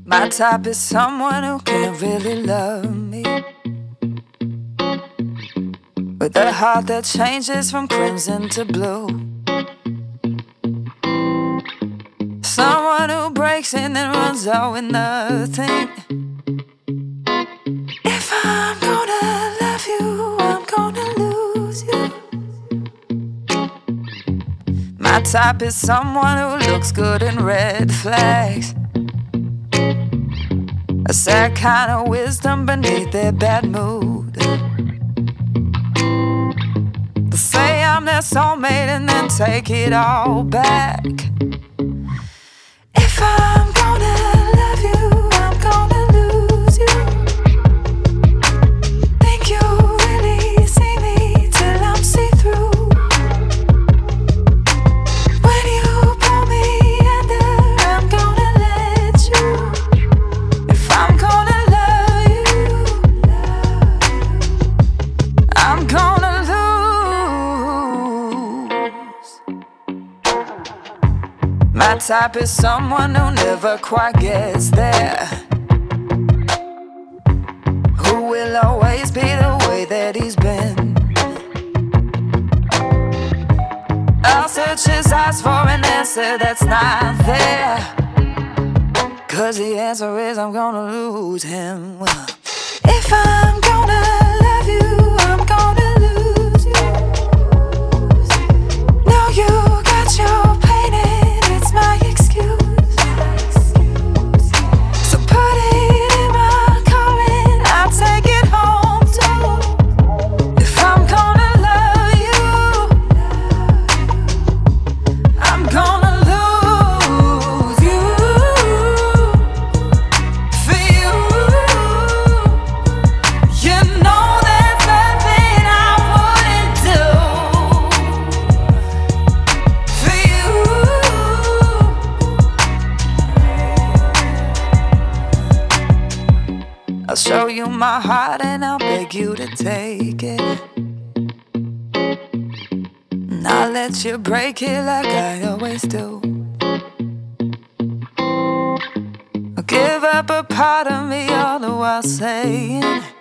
My type is someone who can't really love me, with a heart that changes from crimson to blue. Someone who breaks in and runs out with nothing. If I'm gonna love you, I'm gonna lose you. My type is someone who looks good in red flags, a sad kind of wisdom beneath their bad mood. They say I'm their soulmate and then take it all back. If I'm gonna love you, I'm gonna lose you. Think you really see me till I'm see-through. When you pull me under, I'm gonna let you. If I'm gonna love you, I'm gonna lose. My type is someone who never quite gets there, who will always be the way that he's been. I'll search his eyes for an answer that's not there, 'cause the answer is I'm gonna lose him. If I'm gonna love you, I'm gonna lose you. No, you got your pain and it's my excuse. So put it in my car and I'll take it home too. If I'm gonna love you, I'm gonna lose you for you. You know there's nothing I wouldn't do for you. I'll show you my heart and I'll beg you to take it, and I'll let you break it like I always do. I'll give up a part of me all the while saying